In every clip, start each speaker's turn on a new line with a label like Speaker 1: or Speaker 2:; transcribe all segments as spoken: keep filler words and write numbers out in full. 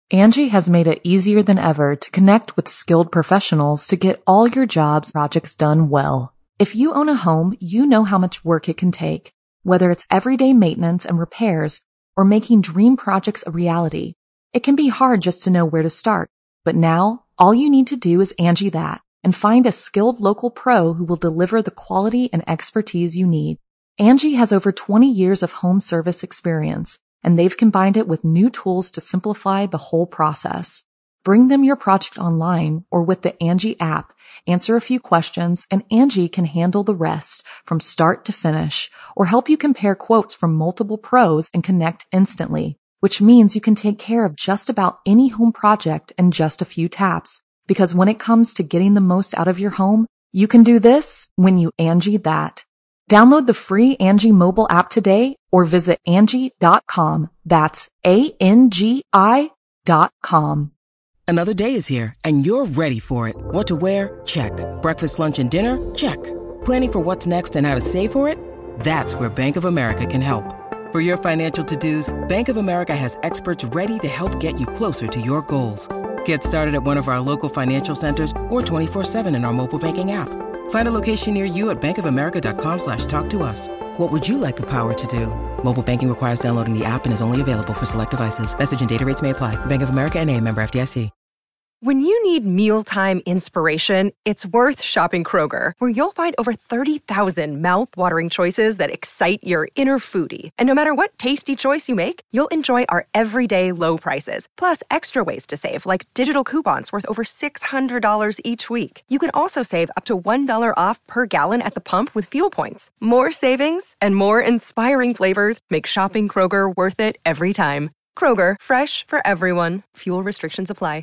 Speaker 1: Angie has made it easier than ever to connect with skilled professionals to get all your jobs projects done well. If you own a home, you know how much work it can take, whether it's everyday maintenance and repairs or making dream projects a reality. It can be hard just to know where to start, but now all you need to do is Angie that and find a skilled local pro who will deliver the quality and expertise you need. Angie has over twenty years of home service experience, and they've combined it with new tools to simplify the whole process. Bring them your project online or with the Angie app, answer a few questions, and Angie can handle the rest from start to finish, or help you compare quotes from multiple pros and connect instantly, which means you can take care of just about any home project in just a few taps. Because when it comes to getting the most out of your home, you can do this when you Angie that. Download the free Angie mobile app today or visit Angie dot com. That's A N G I dot com.
Speaker 2: Another day is here and you're ready for it. What to wear? Check. Breakfast, lunch, and dinner? Check. Planning for what's next and how to save for it? That's where Bank of America can help. For your financial to-dos, Bank of America has experts ready to help get you closer to your goals. Get started at one of our local financial centers or twenty-four seven in our mobile banking app. Find a location near you at bankofamerica.com slash talk to us. What would you like the power to do? Mobile banking requires downloading the app and is only available for select devices. Message and data rates may apply. Bank of America N A, member F D I C.
Speaker 3: When you need mealtime inspiration, it's worth shopping Kroger, where you'll find over thirty thousand mouth-watering choices that excite your inner foodie. And no matter what tasty choice you make, you'll enjoy our everyday low prices, plus extra ways to save, like digital coupons worth over six hundred dollars each week. You can also save up to one dollar off per gallon at the pump with fuel points. More savings and more inspiring flavors make shopping Kroger worth it every time. Kroger, fresh for everyone. Fuel restrictions apply.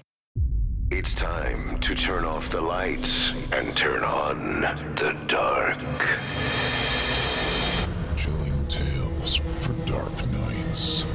Speaker 4: It's time to turn off the lights and turn on the dark.
Speaker 5: Chilling tales for dark nights.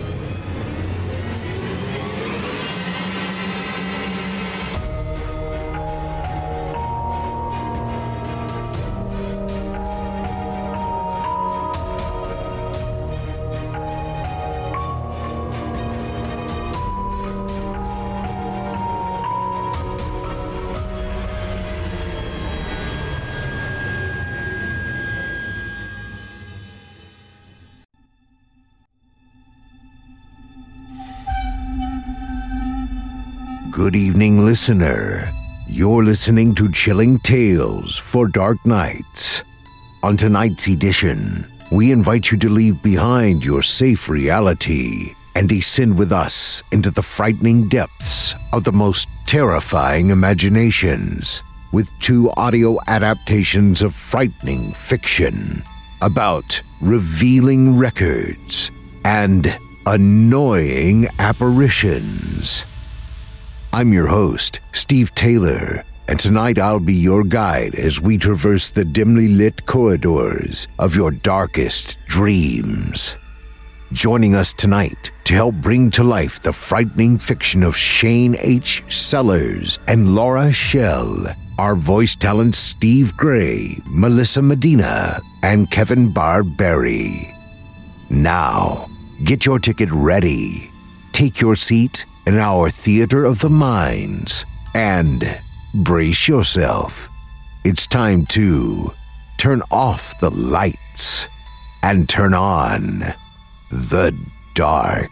Speaker 4: Good evening, listener. You're listening to Chilling Tales for Dark Nights. On tonight's edition, we invite you to leave behind your safe reality and descend with us into the frightening depths of the most terrifying imaginations with two audio adaptations of frightening fiction about revealing records and annoying apparitions. I'm your host, Steve Taylor, and tonight I'll be your guide as we traverse the dimly lit corridors of your darkest dreams. Joining us tonight to help bring to life the frightening fiction of Shane H. Sellers and Laura Schell are voice talents Steve Gray, Melissa Medina, and Kevin Barberry. Now, get your ticket ready, take your seat in our theater of the minds, and brace yourself. It's time to turn off the lights and turn on the dark.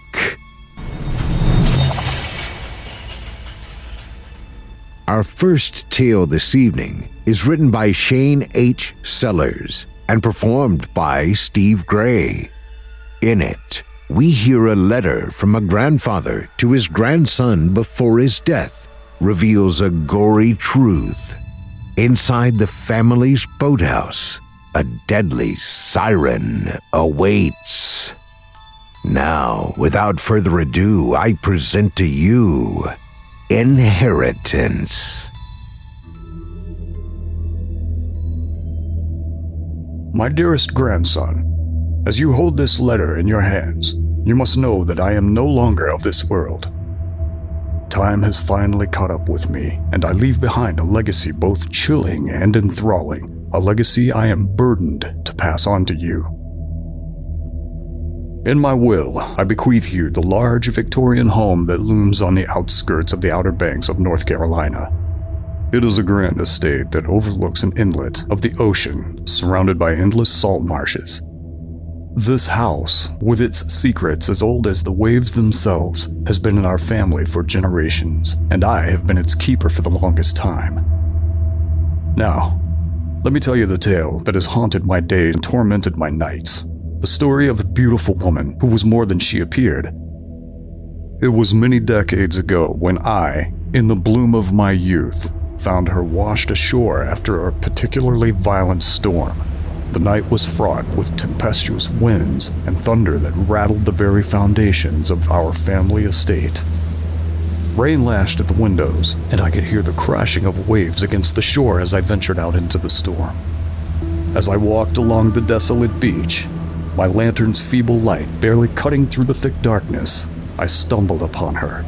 Speaker 4: Our first tale this evening is written by Shane H. Sellers and performed by Steve Gray. In it, we hear a letter from a grandfather to his grandson before his death reveals a gory truth. Inside the family's boathouse, a deadly siren awaits. Now, without further ado, I present to you Inheritance.
Speaker 5: My dearest grandson, as you hold this letter in your hands, you must know that I am no longer of this world. Time has finally caught up with me, and I leave behind a legacy both chilling and enthralling, a legacy I am burdened to pass on to you. In my will, I bequeath you the large Victorian home that looms on the outskirts of the Outer Banks of North Carolina. It is a grand estate that overlooks an inlet of the ocean surrounded by endless salt marshes. This house, with its secrets as old as the waves themselves, has been in our family for generations, and I have been its keeper for the longest time. Now, let me tell you the tale that has haunted my days and tormented my nights. The story of a beautiful woman who was more than she appeared. It was many decades ago when I, in the bloom of my youth, found her washed ashore after a particularly violent storm. The night was fraught with tempestuous winds and thunder that rattled the very foundations of our family estate. Rain lashed at the windows, and I could hear the crashing of waves against the shore as I ventured out into the storm. As I walked along the desolate beach, my lantern's feeble light barely cutting through the thick darkness, I stumbled upon her.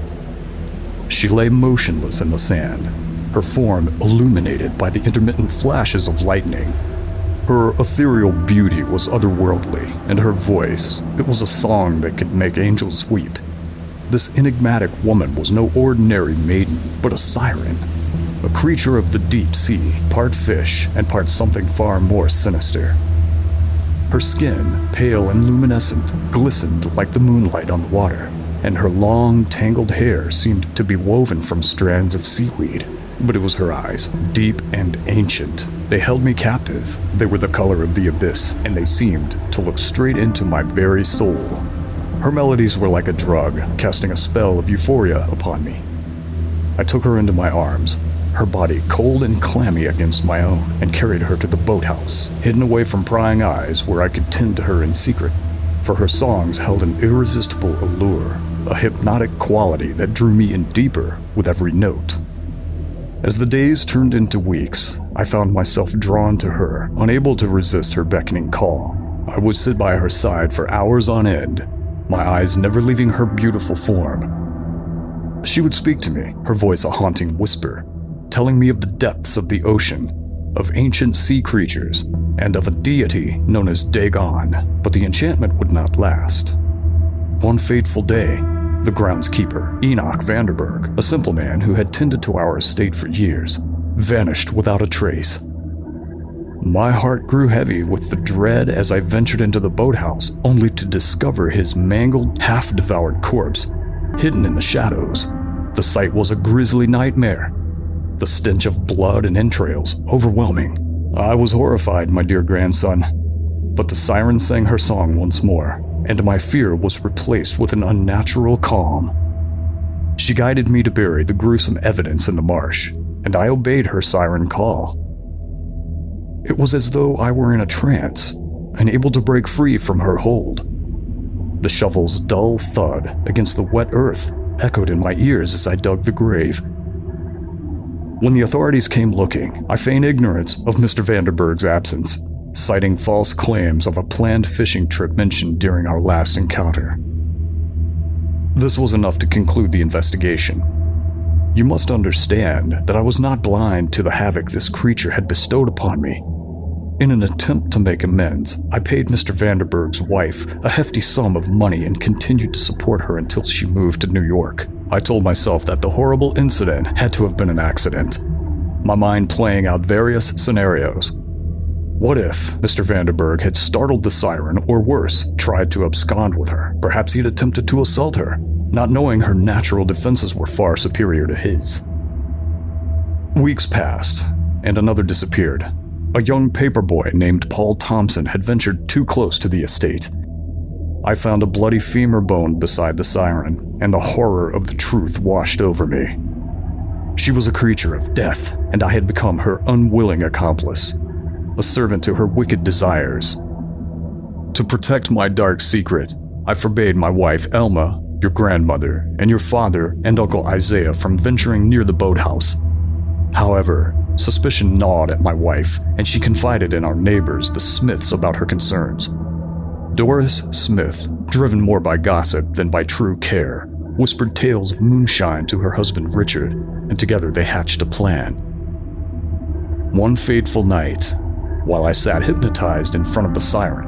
Speaker 5: She lay motionless in the sand, her form illuminated by the intermittent flashes of lightning. Her ethereal beauty was otherworldly, and her voice, it was a song that could make angels weep. This enigmatic woman was no ordinary maiden, but a siren, a creature of the deep sea, part fish and part something far more sinister. Her skin, pale and luminescent, glistened like the moonlight on the water, and her long, tangled hair seemed to be woven from strands of seaweed. But it was her eyes, deep and ancient. They held me captive. They were the color of the abyss, and they seemed to look straight into my very soul. Her melodies were like a drug, casting a spell of euphoria upon me. I took her into my arms, her body cold and clammy against my own, and carried her to the boathouse, hidden away from prying eyes where I could tend to her in secret, for her songs held an irresistible allure, a hypnotic quality that drew me in deeper with every note. As the days turned into weeks, I found myself drawn to her, unable to resist her beckoning call. I would sit by her side for hours on end, my eyes never leaving her beautiful form. She would speak to me, her voice a haunting whisper, telling me of the depths of the ocean, of ancient sea creatures, and of a deity known as Dagon, but the enchantment would not last. One fateful day, the groundskeeper, Enoch Vanderberg, a simple man who had tended to our estate for years, vanished without a trace. My heart grew heavy with the dread as I ventured into the boathouse, only to discover his mangled, half-devoured corpse, hidden in the shadows. The sight was a grisly nightmare, the stench of blood and entrails overwhelming. I was horrified, my dear grandson, but the siren sang her song once more, and my fear was replaced with an unnatural calm. She guided me to bury the gruesome evidence in the marsh, and I obeyed her siren call. It was as though I were in a trance, unable to break free from her hold. The shovel's dull thud against the wet earth echoed in my ears as I dug the grave. When the authorities came looking, I feigned ignorance of Mister Vanderberg's absence, citing false claims of a planned fishing trip mentioned during our last encounter. This was enough to conclude the investigation. You must understand that I was not blind to the havoc this creature had bestowed upon me. In an attempt to make amends, I paid Mister Vanderberg's wife a hefty sum of money and continued to support her until she moved to New York. I told myself that the horrible incident had to have been an accident, my mind playing out various scenarios. What if Mister Vanderberg had startled the siren, or worse, tried to abscond with her? Perhaps he had attempted to assault her, not knowing her natural defenses were far superior to his. Weeks passed, and another disappeared. A young paperboy named Paul Thompson had ventured too close to the estate. I found a bloody femur bone beside the siren, and the horror of the truth washed over me. She was a creature of death, and I had become her unwilling accomplice, a servant to her wicked desires. To protect my dark secret, I forbade my wife Elma, your grandmother, and your father and Uncle Isaiah from venturing near the boathouse. However, suspicion gnawed at my wife, and she confided in our neighbors, the Smiths, about her concerns. Doris Smith, driven more by gossip than by true care, whispered tales of moonshine to her husband Richard, and together they hatched a plan. One fateful night, while I sat hypnotized in front of the siren,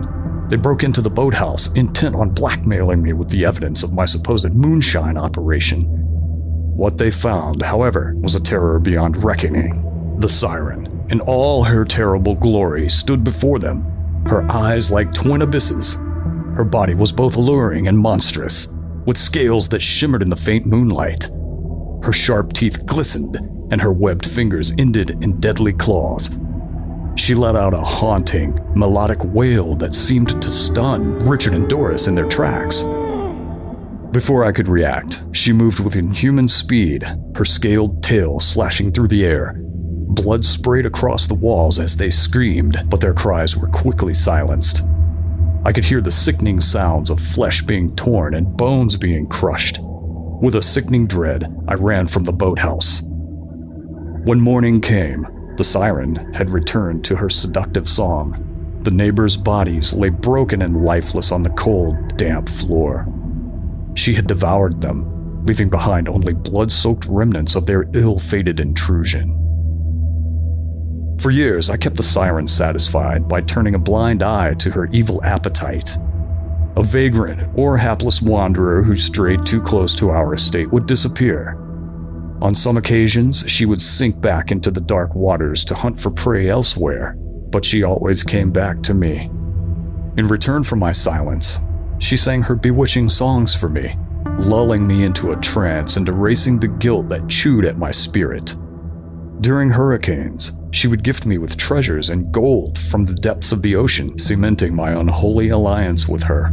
Speaker 5: They broke into the boathouse, intent on blackmailing me with the evidence of my supposed moonshine operation. What they found, however, was a terror beyond reckoning. The siren, in all her terrible glory, stood before them, her eyes like twin abysses. Her body was both alluring and monstrous, with scales that shimmered in the faint moonlight. Her sharp teeth glistened, and her webbed fingers ended in deadly claws. She let out a haunting, melodic wail that seemed to stun Richard and Doris in their tracks. Before I could react, she moved with inhuman speed, her scaled tail slashing through the air. Blood sprayed across the walls as they screamed, but their cries were quickly silenced. I could hear the sickening sounds of flesh being torn and bones being crushed. With a sickening dread, I ran from the boathouse. When morning came, the siren had returned to her seductive song. The neighbors' bodies lay broken and lifeless on the cold, damp floor. She had devoured them, leaving behind only blood-soaked remnants of their ill-fated intrusion. For years, I kept the siren satisfied by turning a blind eye to her evil appetite. A vagrant or hapless wanderer who strayed too close to our estate would disappear. On some occasions, she would sink back into the dark waters to hunt for prey elsewhere, but she always came back to me. In return for my silence, she sang her bewitching songs for me, lulling me into a trance and erasing the guilt that chewed at my spirit. During hurricanes, she would gift me with treasures and gold from the depths of the ocean, cementing my unholy alliance with her.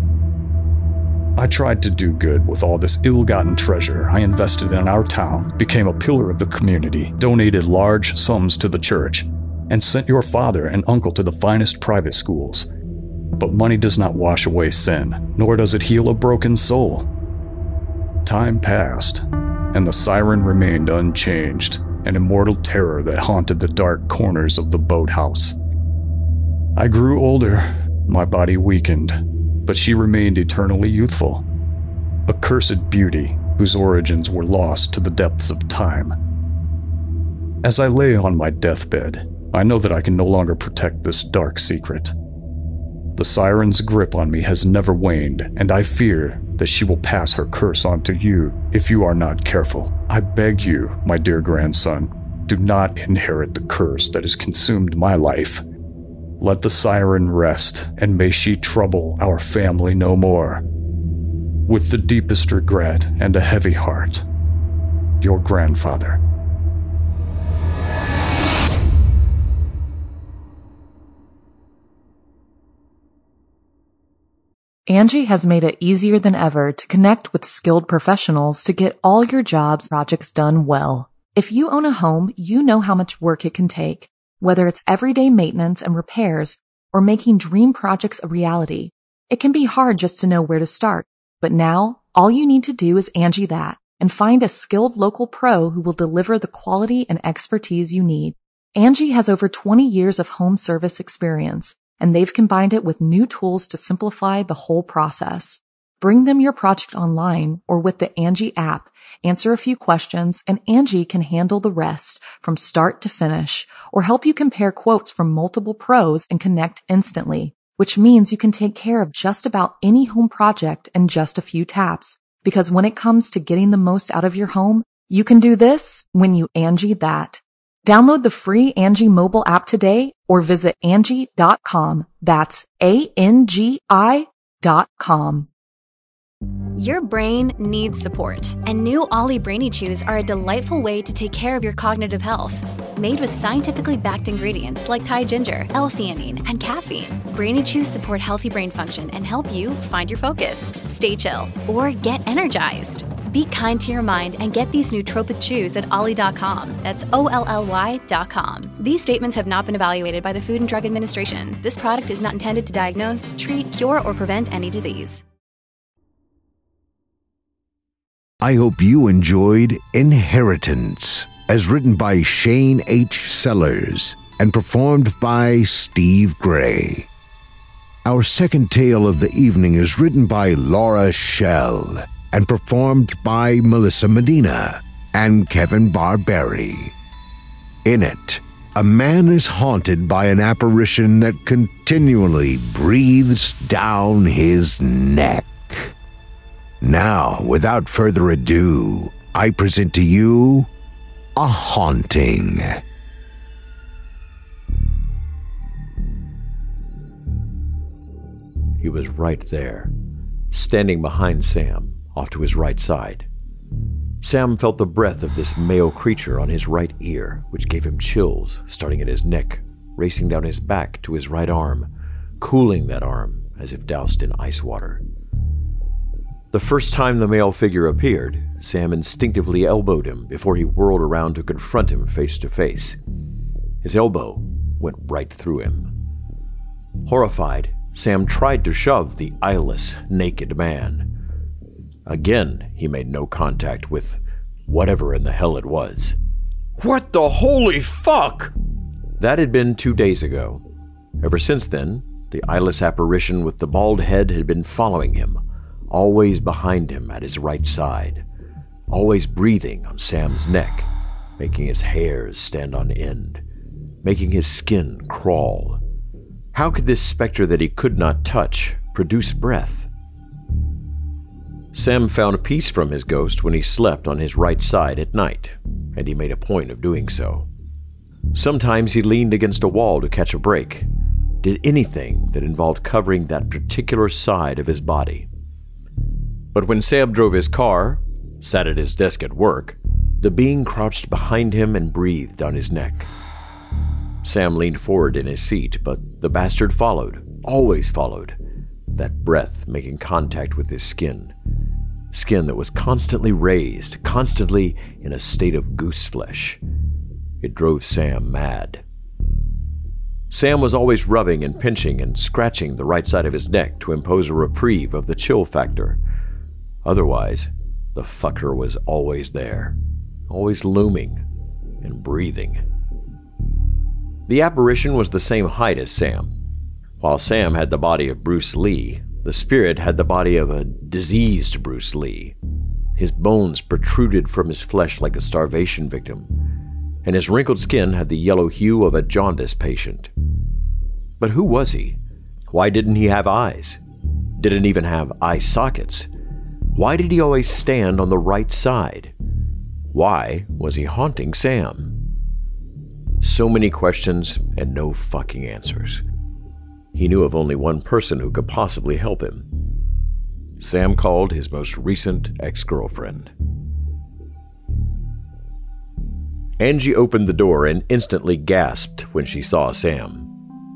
Speaker 5: I tried to do good with all this ill-gotten treasure I invested in our town, became a pillar of the community, donated large sums to the church, and sent your father and uncle to the finest private schools. But money does not wash away sin, nor does it heal a broken soul. Time passed, and the siren remained unchanged, an immortal terror that haunted the dark corners of the boathouse. I grew older, my body weakened, but she remained eternally youthful, a cursed beauty whose origins were lost to the depths of time. As I lay on my deathbed, I know that I can no longer protect this dark secret. The siren's grip on me has never waned, and I fear that she will pass her curse on to you if you are not careful. I beg you, my dear grandson, do not inherit the curse that has consumed my life. Let the siren rest, and may she trouble our family no more. With the deepest regret and a heavy heart, your grandfather.
Speaker 1: Angie has made it easier than ever to connect with skilled professionals to get all your jobs projects done well. If you own a home, you know how much work it can take, whether it's everyday maintenance and repairs or making dream projects a reality. It can be hard just to know where to start, but now all you need to do is Angie that and find a skilled local pro who will deliver the quality and expertise you need. Angie has over twenty years of home service experience, and they've combined it with new tools to simplify the whole process. Bring them your project online or with the Angie app, answer a few questions, and Angie can handle the rest from start to finish, or help you compare quotes from multiple pros and connect instantly, which means you can take care of just about any home project in just a few taps. Because when it comes to getting the most out of your home, you can do this when you Angie that. Download the free Angie mobile app today or visit Angie dot com. That's A N G I dot com.
Speaker 6: Your brain needs support, and new Ollie Brainy Chews are a delightful way to take care of your cognitive health. Made with scientifically backed ingredients like Thai ginger, L-theanine, and caffeine, Brainy Chews support healthy brain function and help you find your focus, stay chill, or get energized. Be kind to your mind and get these nootropic chews at Ollie dot com. That's O L L Y dot com. These statements have not been evaluated by the Food and Drug Administration. This product is not intended to diagnose, treat, cure, or prevent any disease.
Speaker 4: I hope you enjoyed Inheritance, as written by Shane H. Sellers and performed by Steve Gray. Our second tale of the evening is written by Laura Schell and performed by Melissa Medina and Kevin Barberi. In it, a man is haunted by an apparition that continually breathes down his neck. Now, without further ado, I present to you A Haunting.
Speaker 7: He was right there, standing behind Sam, off to his right side. Sam felt the breath of this male creature on his right ear, which gave him chills, starting at his neck, racing down his back to his right arm, cooling that arm as if doused in ice water. The first time the male figure appeared, Sam instinctively elbowed him before he whirled around to confront him face to face. His elbow went right through him. Horrified, Sam tried to shove the eyeless, naked man. Again, he made no contact with whatever in the hell it was. What the holy fuck? That had been two days ago. Ever since then, the eyeless apparition with the bald head had been following him, always behind him at his right side, always breathing on Sam's neck, making his hairs stand on end, making his skin crawl. How could this specter that he could not touch produce breath? Sam found peace from his ghost when he slept on his right side at night, and he made a point of doing so. Sometimes he leaned against a wall to catch a break, did anything that involved covering that particular side of his body. But when Sam drove his car, sat at his desk at work, the being crouched behind him and breathed on his neck. Sam leaned forward in his seat, but the bastard followed, always followed, that breath making contact with his skin. Skin that was constantly raised, constantly in a state of goose flesh. It drove Sam mad. Sam was always rubbing and pinching and scratching the right side of his neck to impose a reprieve of the chill factor. Otherwise, the fucker was always there, always looming and breathing. The apparition was the same height as Sam. While Sam had the body of Bruce Lee, the spirit had the body of a diseased Bruce Lee. His bones protruded from his flesh like a starvation victim, and his wrinkled skin had the yellow hue of a jaundice patient. But who was he? Why didn't he have eyes? Didn't even have eye sockets? Why did he always stand on the right side? Why was he haunting Sam? So many questions and no fucking answers. He knew of only one person who could possibly help him. Sam called his most recent ex-girlfriend. Angie opened the door and instantly gasped when she saw Sam.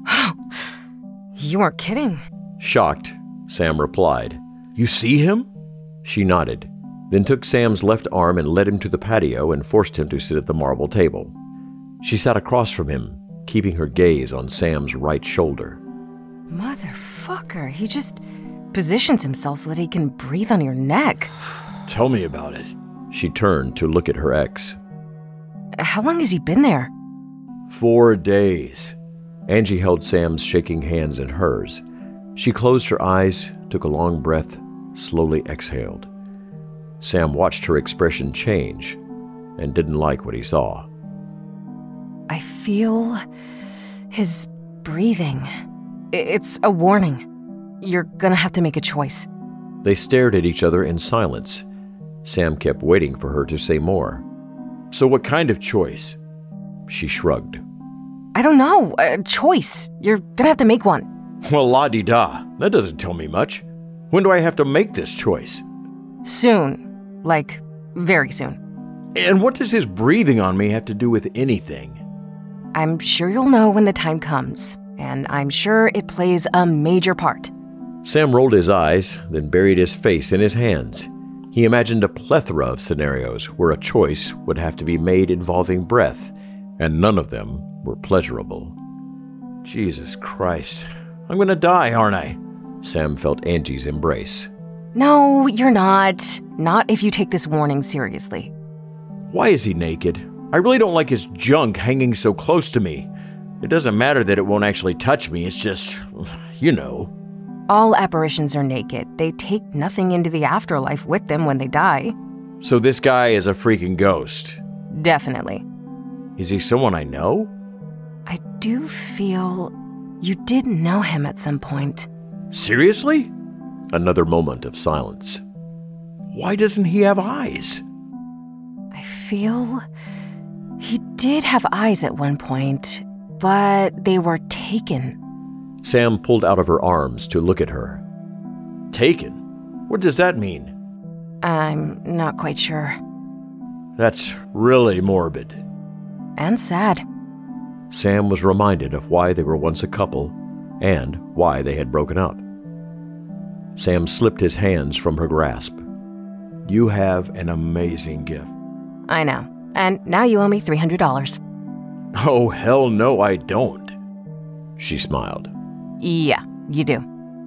Speaker 8: You weren't kidding.
Speaker 7: Shocked, Sam replied, "You see him?" She nodded, then took Sam's left arm and led him to the patio and forced him to sit at the marble table. She sat across from him, keeping her gaze on Sam's right shoulder.
Speaker 8: Motherfucker, he just positions himself so that he can breathe on your neck.
Speaker 7: Tell me about it. She turned to look at her ex.
Speaker 8: How long has he been there?
Speaker 7: Four days. Angie held Sam's shaking hands in hers. She closed her eyes, took a long breath, slowly exhaled. Sam watched her expression change and didn't like what he saw.
Speaker 8: I feel his breathing. It's a warning. You're gonna have to make a choice.
Speaker 7: They stared at each other in silence. Sam kept waiting for her to say more. So what kind of choice? She shrugged.
Speaker 8: I don't know. A choice. You're gonna have to make one.
Speaker 7: Well, la-di-da. That doesn't tell me much. When do I have to make this choice?
Speaker 8: Soon. Like, very soon.
Speaker 7: And what does his breathing on me have to do with anything?
Speaker 8: I'm sure you'll know when the time comes, and I'm sure it plays a major part.
Speaker 7: Sam rolled his eyes, then buried his face in his hands. He imagined a plethora of scenarios where a choice would have to be made involving breath, and none of them were pleasurable. Jesus Christ, I'm gonna die, aren't I? Sam felt Angie's embrace.
Speaker 8: No, you're not. Not if you take this warning seriously.
Speaker 7: Why is he naked? I really don't like his junk hanging so close to me. It doesn't matter that it won't actually touch me, it's just, you know.
Speaker 8: All apparitions are naked. They take nothing into the afterlife with them when they die.
Speaker 7: So this guy is a freaking ghost?
Speaker 8: Definitely.
Speaker 7: Is he someone I know?
Speaker 8: do feel you did know him at some point.
Speaker 7: Seriously? Another moment of silence. Why doesn't he have eyes?
Speaker 8: I feel he did have eyes at one point, but they were taken.
Speaker 7: Sam pulled out of her arms to look at her. Taken? What does that mean?
Speaker 8: I'm not quite sure.
Speaker 7: That's really morbid.
Speaker 8: And sad.
Speaker 7: Sam was reminded of why they were once a couple and why they had broken up. Sam slipped his hands from her grasp. You have an amazing gift.
Speaker 8: I know. And now you owe me three hundred dollars.
Speaker 7: Oh, hell no, I don't. She smiled.
Speaker 8: Yeah, you do.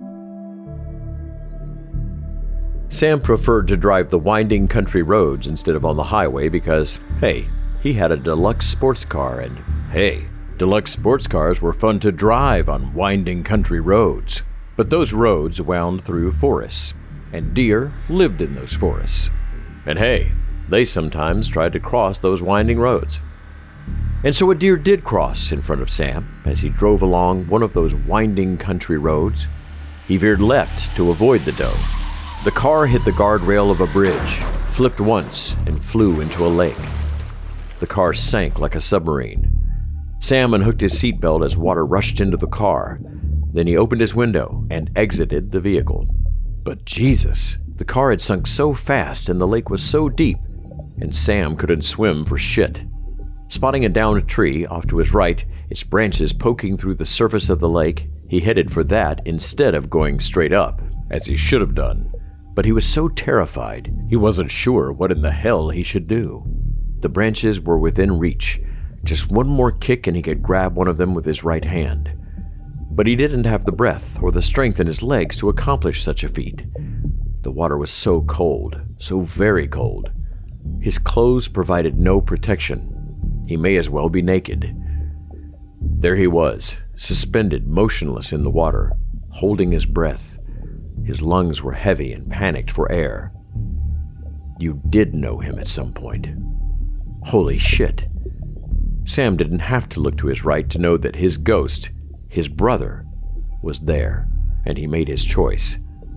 Speaker 7: Sam preferred to drive the winding country roads instead of on the highway because, hey, he had a deluxe sports car and, hey, deluxe sports cars were fun to drive on winding country roads. But those roads wound through forests, and deer lived in those forests. And hey, they sometimes tried to cross those winding roads. And so a deer did cross in front of Sam as he drove along one of those winding country roads. He veered left to avoid the doe. The car hit the guardrail of a bridge, flipped once, and flew into a lake. The car sank like a submarine. Sam unhooked his seatbelt as water rushed into the car. Then he opened his window and exited the vehicle. But Jesus, the car had sunk so fast and the lake was so deep, and Sam couldn't swim for shit. Spotting a downed tree off to his right, its branches poking through the surface of the lake, he headed for that instead of going straight up, as he should have done. But he was so terrified, he wasn't sure what in the hell he should do. The branches were within reach. Just one more kick and he could grab one of them with his right hand. But he didn't have the breath or the strength in his legs to accomplish such a feat. The water was so cold, so very cold. His clothes provided no protection. He may as well be naked. There he was, suspended, motionless in the water, holding his breath. His lungs were heavy and panicked for air. You did know him at some point. Holy shit. Sam didn't have to look to his right to know that his ghost, his brother, was there, and he made his choice.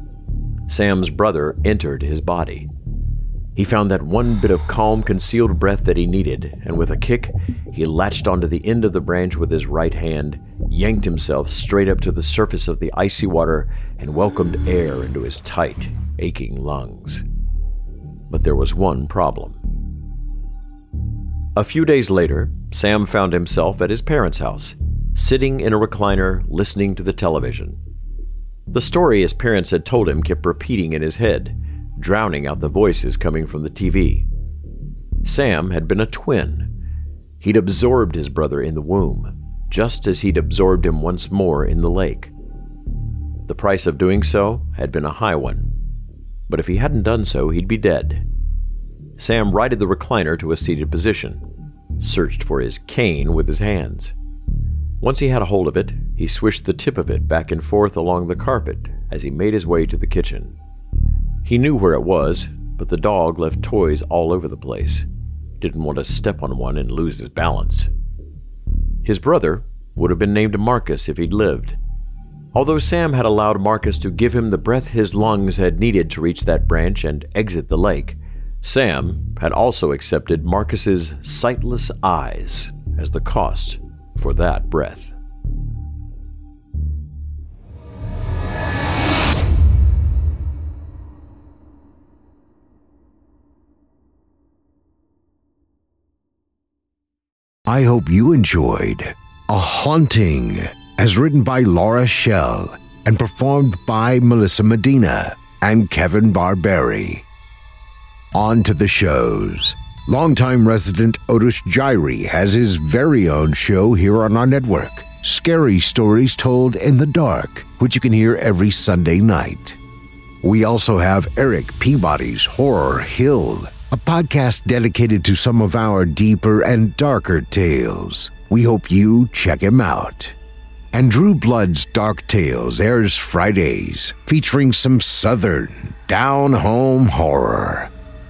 Speaker 7: Sam's brother entered his body. He found that one bit of calm, concealed breath that he needed, and with a kick, he latched onto the end of the branch with his right hand, yanked himself straight up to the surface of the icy water, and welcomed air into his tight, aching lungs. But there was one problem. A few days later, Sam found himself at his parents' house, sitting in a recliner, listening to the television. The story his parents had told him kept repeating in his head, drowning out the voices coming from the T V. Sam had been a twin. He'd absorbed his brother in the womb, just as he'd absorbed him once more in the lake. The price of doing so had been a high one, but if he hadn't done so, he'd be dead. Sam righted the recliner to a seated position, searched for his cane with his hands. Once he had a hold of it, he swished the tip of it back and forth along the carpet as he made his way to the kitchen. He knew where it was, but the dog left toys all over the place. Didn't want to step on one and lose his balance. His brother would have been named Marcus if he'd lived. Although Sam had allowed Marcus to give him the breath his lungs had needed to reach that branch and exit the lake, Sam had also accepted Marcus's sightless eyes as the cost for that breath.
Speaker 4: I hope you enjoyed A Haunting, as written by Laura Shell and performed by Melissa Medina and Kevin Barberi. On to the shows. Longtime resident Otis Gyrie has his very own show here on our network, Scary Stories Told in the Dark, which you can hear every Sunday night. We also have Eric Peabody's Horror Hill, a podcast dedicated to some of our deeper and darker tales. We hope you check him out. And Drew Blood's Dark Tales airs Fridays, featuring some southern, down-home horror.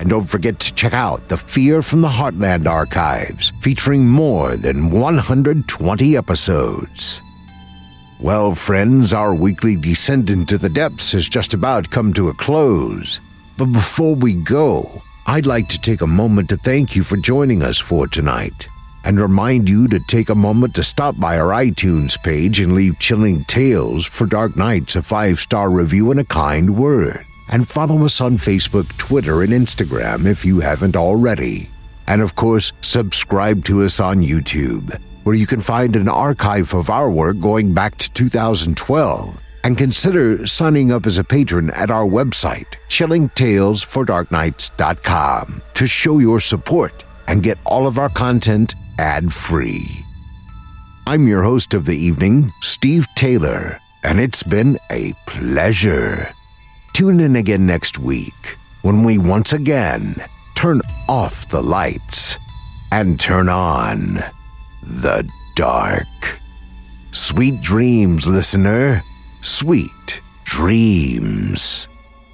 Speaker 4: And don't forget to check out the Fear from the Heartland archives, featuring more than one hundred twenty episodes. Well, friends, our weekly descent into the depths has just about come to a close. But before we go, I'd like to take a moment to thank you for joining us for tonight, and remind you to take a moment to stop by our iTunes page and leave Chilling Tales for Dark Nights a five-star review and a kind word. And follow us on Facebook, Twitter, and Instagram if you haven't already. And of course, subscribe to us on YouTube, where you can find an archive of our work going back to two thousand twelve. And consider signing up as a patron at our website, chilling tales for dark nights dot com, to show your support and get all of our content ad-free. I'm your host of the evening, Steve Taylor, and it's been a pleasure. Tune in again next week when we once again turn off the lights and turn on the dark. Sweet dreams, listener. Sweet dreams.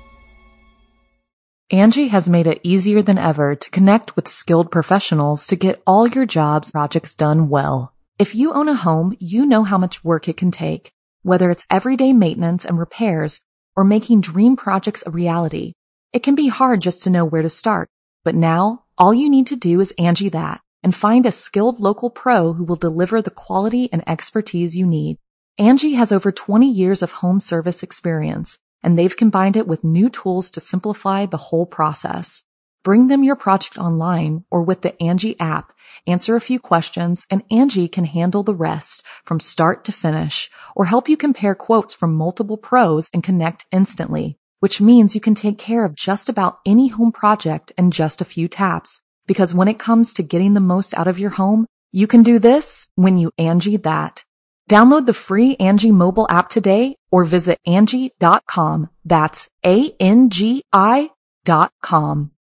Speaker 1: Angie has made it easier than ever to connect with skilled professionals to get all your jobs projects done well. If you own a home, you know how much work it can take, whether it's everyday maintenance and repairs or making dream projects a reality. It can be hard just to know where to start, but now all you need to do is Angie that and find a skilled local pro who will deliver the quality and expertise you need. Angie has over twenty years of home service experience, and they've combined it with new tools to simplify the whole process. Bring them your project online or with the Angie app, answer a few questions, and Angie can handle the rest from start to finish, or help you compare quotes from multiple pros and connect instantly, which means you can take care of just about any home project in just a few taps. Because when it comes to getting the most out of your home, you can do this when you Angie that. Download the free Angie mobile app today or visit Angie dot com. That's A N G I dot com.